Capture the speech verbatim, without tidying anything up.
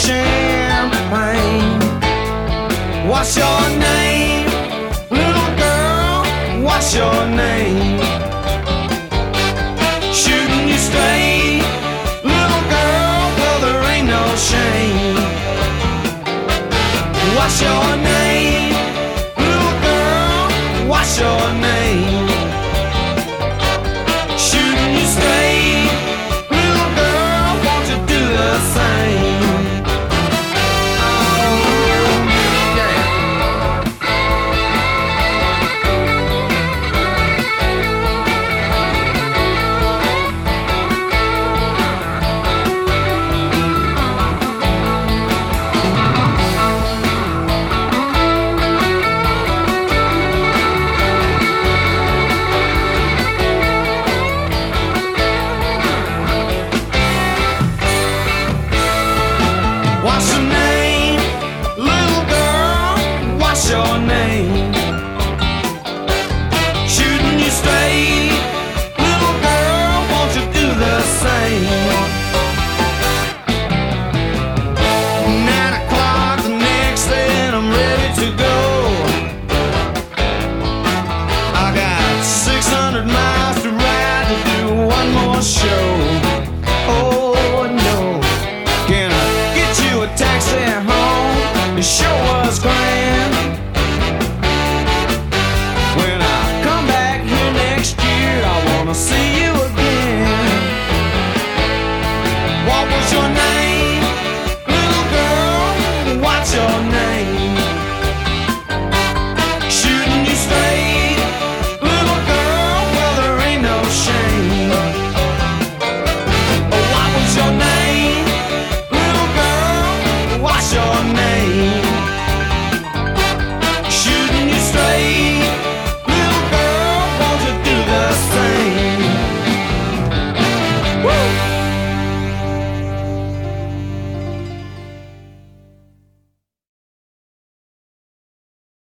champagne. What's your name, little girl? What's your name? Shooting you straight, little girl, well there ain't no shame. What's your name, little girl? What's your name? Shooting you straight, little girl, won't you do the same? What's your name, little girl? What's your name? Shooting you straight, little girl, won't you do the same? Nine o'clock the next day and I'm ready to go. I got six hundred miles to ride to do one more show. Oh no, can I get you a taxi home? It sure was grand.